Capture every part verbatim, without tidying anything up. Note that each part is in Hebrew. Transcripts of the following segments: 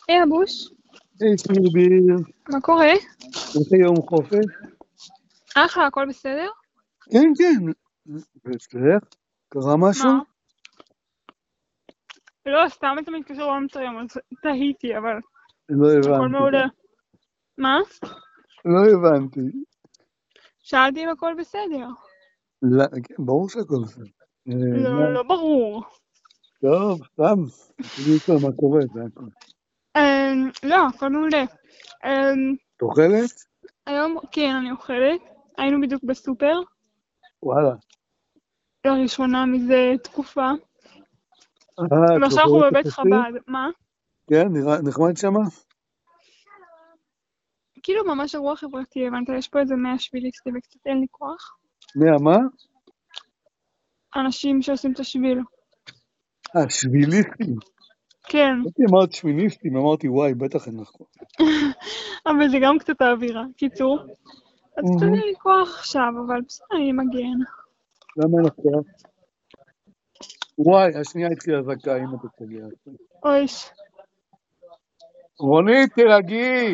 היי אבוש, היי סירביר, מה קורה? איזה יום חופש? אחלה, הכל בסדר? כן, כן. ואצלך? קרה משהו? מה? לא, סתם אתה מתקשר באמצע היום, אז תהיתי, אבל לא הכל הבנתי. מעולה. מה? לא הבנתי. שאלתי אם הכל בסדר. לא, כן, ברור שהכל בסדר. אה, מה? לא, לא ברור. טוב, סתם. תגידי יותר מה קורה, זה הכל. אמ, לא, הכל מעולה. אמ, את אוכלת? היום, כן, אני אוכלת. היינו בדיוק בסופר, וואלה. לראשונה מזה תקופה. אה, את ועכשיו אנחנו זוכרת בבית יחסי? חב"ד. מה? כן, נראה נחמד שמה? כאילו ממש אירוע חברתי, הבנת? יש פה איזה מאה שביליסטים וקצת אין לי כוח. מאה מה? אנשים שעושים את השביל. אה, שביליסטים. כן. הייתי אמרת שמיניסטים, אמרתי וואי, בטח אין לך כוח. אבל זה גם קצת האווירה. קיצור, אז קצת מהמם. אין לי כוח עכשיו, אבל בסדר, אני מגן. למה אין לך כוח? וואי, השנייה התחילה אזעקה, אם אתה תגיע. אויש. רונית, תירגעי!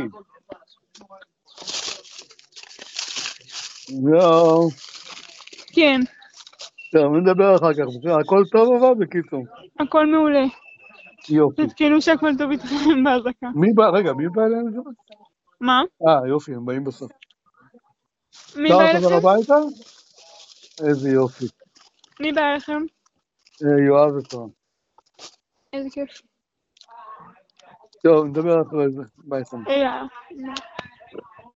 יואו. כן, טוב, נדבר אחר כך. בסדר, הכל טוב אבל בקיצור. הכל מעולה. יופי. תתקנו שהכל טוב איתכם בהזעקה. מי בא? רגע, מי בא אלינו שם? מה? אה, יופי, הם באים בסוף. מי אפשר בא לחזור אליכם? הביתה? איזה יופי. מי בא אליכם? אה, יואב ופרם. איזה כיף. טוב, נדבר אחרי זה. ביי סמי. יאללה.